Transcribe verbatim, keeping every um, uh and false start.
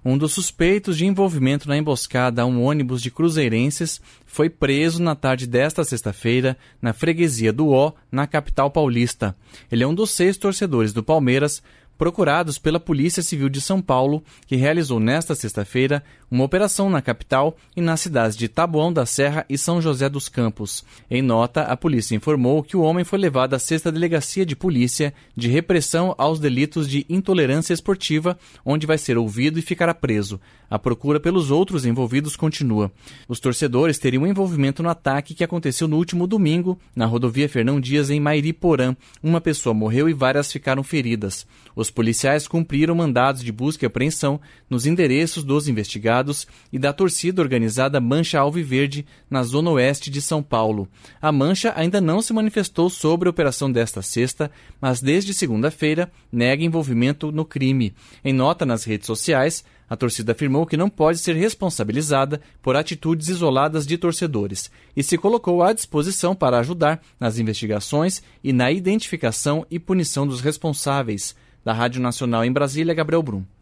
Um dos suspeitos de envolvimento na emboscada a um ônibus de cruzeirenses foi preso na tarde desta sexta-feira na freguesia do Ó, na capital paulista. Ele é um dos seis torcedores do Palmeiras procurados pela Polícia Civil de São Paulo, que realizou nesta sexta-feira uma operação na capital e nas cidades de Taboão da Serra e São José dos Campos. Em nota, a polícia informou que o homem foi levado à sexta Delegacia de Polícia de Repressão aos Delitos de Intolerância Esportiva, onde vai ser ouvido e ficará preso. A procura pelos outros envolvidos continua. Os torcedores teriam envolvimento no ataque que aconteceu no último domingo, na rodovia Fernão Dias, em Mairiporã. Uma pessoa morreu e várias ficaram feridas. Os policiais cumpriram mandados de busca e apreensão nos endereços dos investigados e da torcida organizada Mancha Alviverde, na zona oeste de São Paulo. A Mancha ainda não se manifestou sobre a operação desta sexta, mas desde segunda-feira nega envolvimento no crime. Em nota nas redes sociais, a torcida afirmou que não pode ser responsabilizada por atitudes isoladas de torcedores e se colocou à disposição para ajudar nas investigações e na identificação e punição dos responsáveis. Da Rádio Nacional em Brasília, Gabriel Brum.